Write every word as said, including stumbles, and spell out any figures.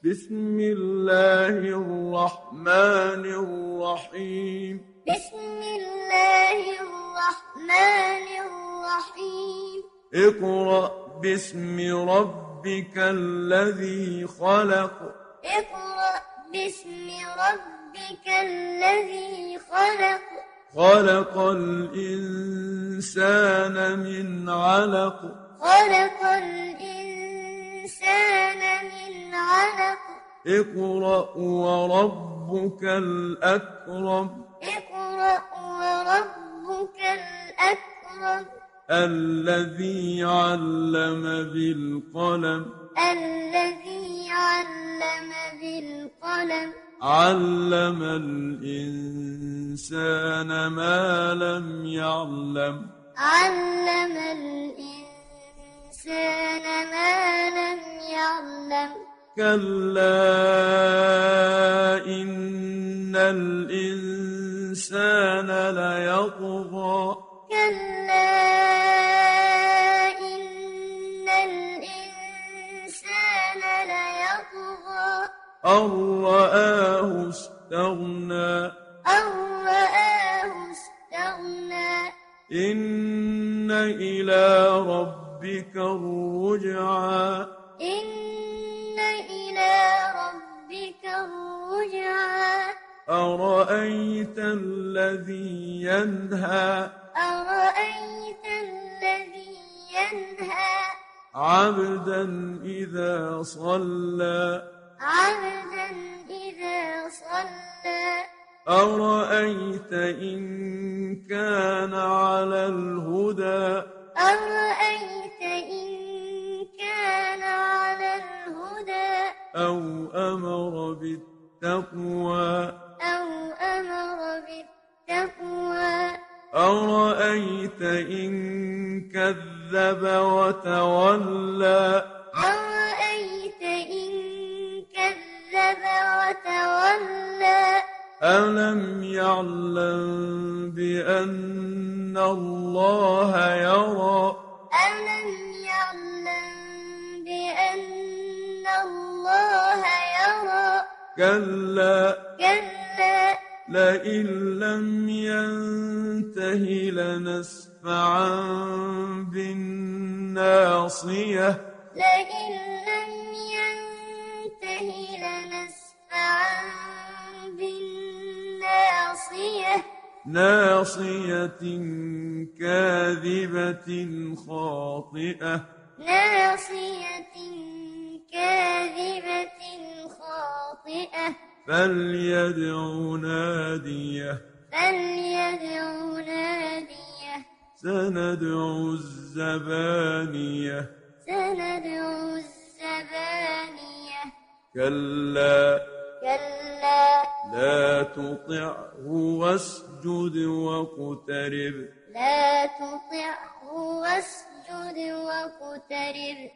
بسم الله الرحمن الرحيم بسم الله الرحمن الرحيم اقرأ باسم ربك الذي خلق اقرأ باسم ربك الذي خلق خلق الإنسان من علق خلق الإنسان من علق اقرأ وربك الأكرم اقرأ وربك الأكرم الذي علم بالقلم الذي علم بالقلم علم الإنسان ما لم يعلم علم الإنسان ما لم يعلم كلا إن الإنسان ليطغى كلا إن الإنسان ليطغى أن رآه استغنى أن رآه استغنى إن إلى ربك الرجعى إن إلى ربك الرجعى أرأيت الذي ينهى أرأيت الذي ينهى عبدا إذا صلى عبدا إذا صلى أرأيت إن كان على الهدى أرأيت إن كان على الهدى أو أمر بالتقوى أو أمر بالتقوى أرأيت إن كذب وتولى أرأيت إن كذب وتولى ألم يعلم بأن الله يرى ألم يعلم بأن الله يرى كلا كلا لئن لم ينته لنسفعا بالناصية لئن لم ينته لنسفعا بالناصية ناصية كاذبة خاطئة ناصية كاذبة خاطئة فليدع ناديه فليدع ناديه سندع الزبانية سندع الزبانية كلا كلا لا تطعه واسجد واقترب لا تطعه واسجد واقترب